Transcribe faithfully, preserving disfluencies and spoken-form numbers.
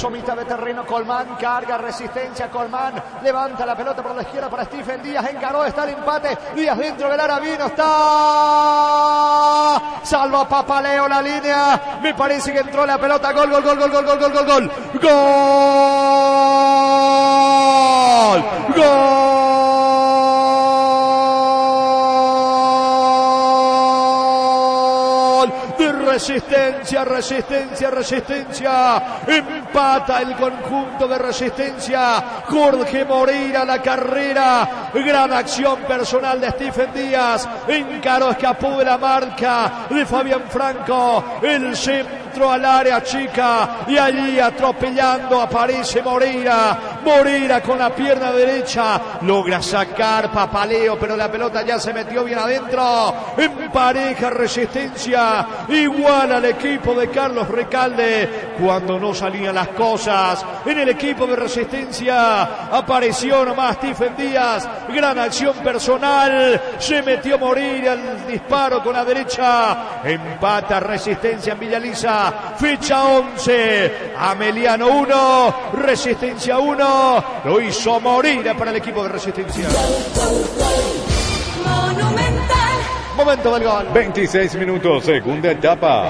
Mitad de terreno, Colmán carga, resistencia, Colmán levanta la pelota por la izquierda para Stephen Díaz, encaró, está el empate, Díaz dentro del área, vino, está, salva Papaleo la línea, me parece que entró la pelota, gol, gol, gol, gol, gol, gol, gol, gol, gol, gol, gol. Resistencia, resistencia, resistencia. Empata el conjunto de Resistencia. Jorge Moreira la carrera. Gran acción personal de Stephen Díaz. Encaró, escapó de la marca de Fabián Franco. El centro al área chica. Y allí atropellando aparece Moreira. Moreira con la pierna derecha. Logra sacar Papaleo, pero la pelota ya se metió bien adentro. Empareja Resistencia. Igual al equipo de Carlos Recalde cuando no salían las cosas. En el equipo de Resistencia apareció nomás Stephen Díaz. Gran acción personal. Se metió Moreira al disparo con la derecha. Empata Resistencia en Villaliza. Fecha once. Ameliano uno. Resistencia uno. Lo hizo Moreira para el equipo de Resistencia. Monumental. Momento del gol. veintiséis minutos, segunda etapa.